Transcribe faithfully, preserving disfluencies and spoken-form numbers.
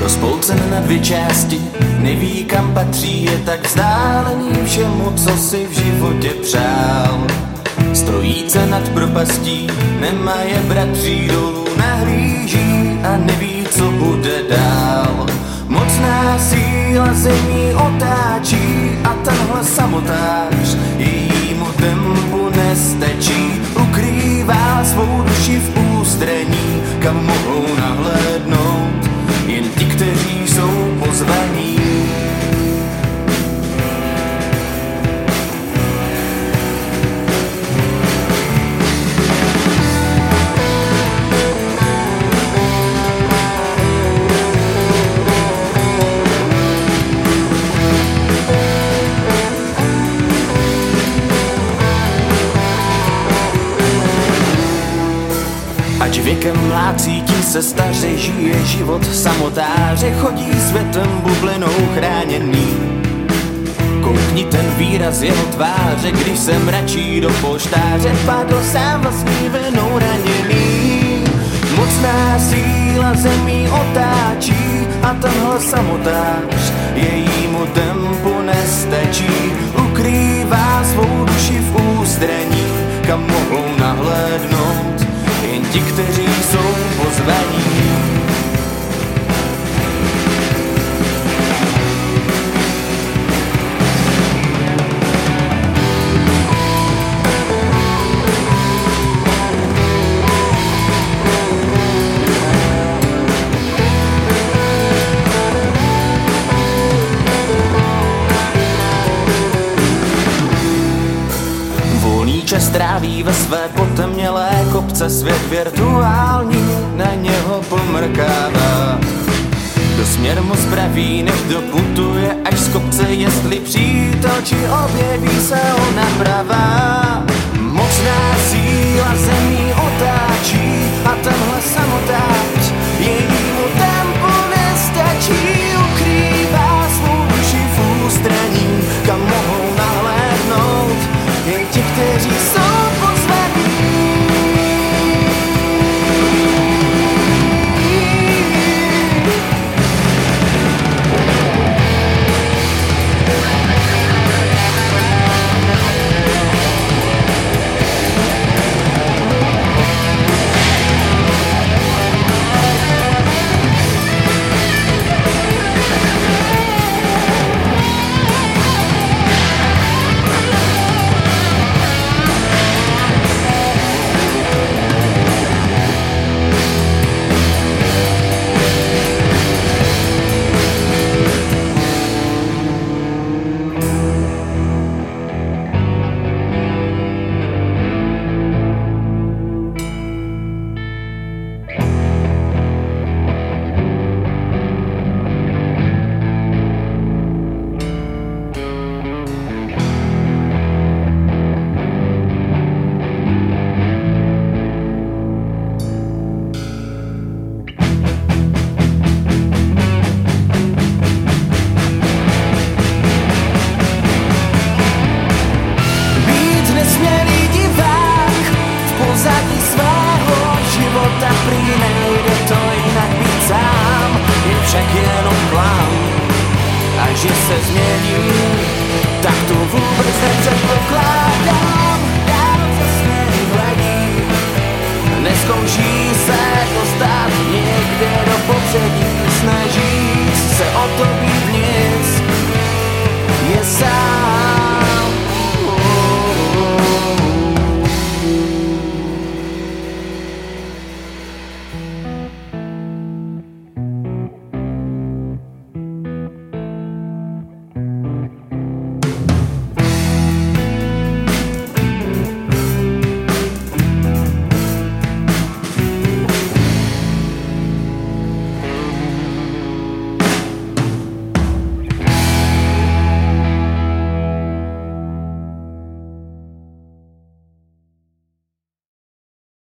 Rozpolcen na dvě části, neví kam patří, je tak vzdálený všemu, co si v životě přál. Stojíce nad propastí, nemá je bratří, dolů nahlíží a neví, co bude dál. Mocná síla zemí otáčí a tenhle samotář jejímu tempu nestačí. Ukrývá svou duši v ústraní, kam mohou nahlédnout jen ti, kteří jsou pozvaní. Ač věkem mládcí, tím se staře žije život samotáře, chodí světem bublinou chráněný. Koukni ten výraz jeho tváře, když se mračí do polštáře, padl sám vlastní vinou raněný. Mocná síla zemí otáčí a tenhle samotář jejímu tempu nestačí. Ukrývá svou duši v ústraní, kam mohou nahlédnout jen ti, kteří jsou pozvaní. Čas tráví ve své potemnělé kopce, svět virtuální na něho pomrkává. Kdo směr mu spraví, než doputuje až z kopce, jestli přítel či objeví se ona pravá. Mocná síla zemí otáčí a tenhle samotář jejímu tempu nestačí. Ukrývá svou duši v ústraní, kam mohou nahlédnout jen ti, kteří jsou pozvaní. Že se změní, tak to vůbec nepředpokládám. Dál přesně hledí, neskouší se dostat někde do popředí.